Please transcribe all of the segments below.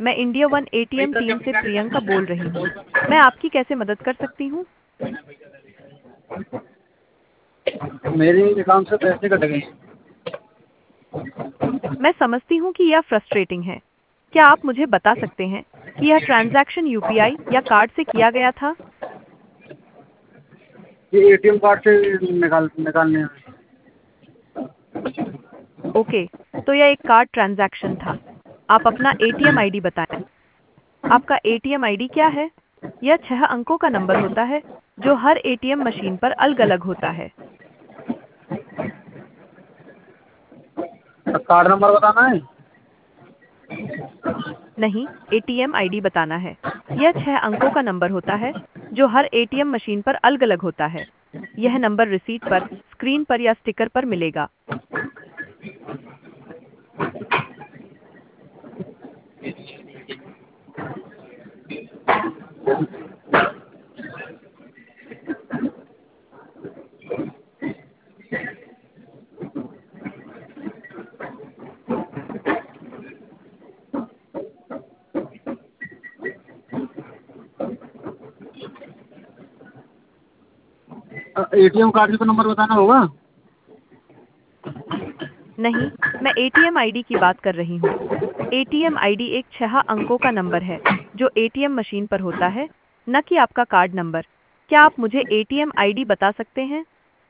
मैं India one ATM team से प्रियंका बोल रही हूँ। मैं आपकी कैसे मदद कर सकती हूँ? मेरे अकाउंट से पैसे कट गए। मैं समझती हूँ कि यह फ्रस्ट्रेटिंग है। क्या आप मुझे बता सकते हैं कि यह ट्रांजैक्शन यूपीआई या कार्ड से किया गया था? ये एटीएम कार्ड से निकालने हैं। ओके, तो यह एक कार्ड ट्रांजैक्शन था। आप अपना एटीएम आईडी बताएं। आपका एटीएम आईडी क्या है? यह 6 अंकों का नंबर होता है जो हर एटीएम मशीन पर अलग-अलग होता है। कार्ड नंबर बताना है। नहीं, एटीएम आईडी बताना है। यह 6 अंकों का नंबर होता है जो हर एटीएम मशीन पर अलग-अलग होता है। यह नंबर रिसीट पर, स्क्रीन पर या स्टिकर पर मिलेगा। एटीएम कार्ड का नंबर बताना होगा। नहीं, मैं एटीएम आईडी की बात कर रही हूँ। एटीएम आईडी एक 6 अंकों का नंबर है जो एटीएम मशीन पर होता है, न कि आपका कार्ड नंबर। क्या आप मुझे एटीएम आईडी बता सकते हैं?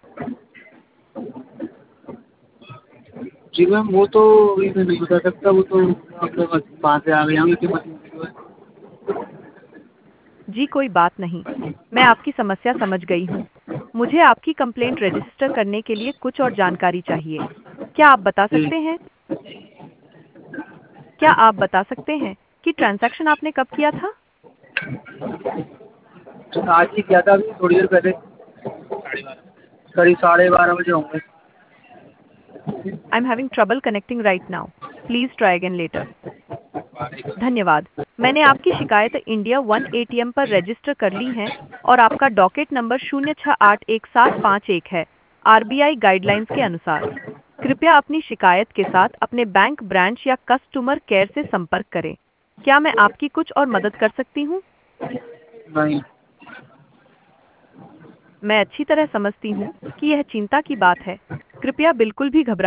जी मैम, वो तो अभी मैं नहीं बता सकता। वो तो आपके पास वहाँ से आ गया हूँ एटीएम मशीन से जो है। जी कोई बात नहीं, मैं आपकी समस्या समझ गई हूँ। मुझे आपकी कंप्लेंट रजिस्टर करने के लिए कुछ और जानकारी चाहिए। क्या आप बता जी, सकते हैं क्या आप बता सकते हैं कि ट्रांजैक्शन आपने कब किया था? तो आज ही किया था, अभी थोड़ी देर पहले। करीब 12:30 बजे होंगे। I am having trouble connecting right now. Please try again later. धन्यवाद। मैंने आपकी शिकायत इंडिया वन एटीएम पर रजिस्टर कर ली है और आपका डॉकेट नंबर 0681751 है। आरबीआई गाइडलाइंस के अनुसार कृपया अपनी शिकायत के साथ अपने बैंक ब्रांच या कस्टमर केयर से संपर्क करें। क्या मैं आपकी कुछ और मदद कर सकती हूँ? नहीं। मैं अच्छी तरह समझती हूँ कि यह चिंता की बात है। कृपया बिल्कुल भी घबराएं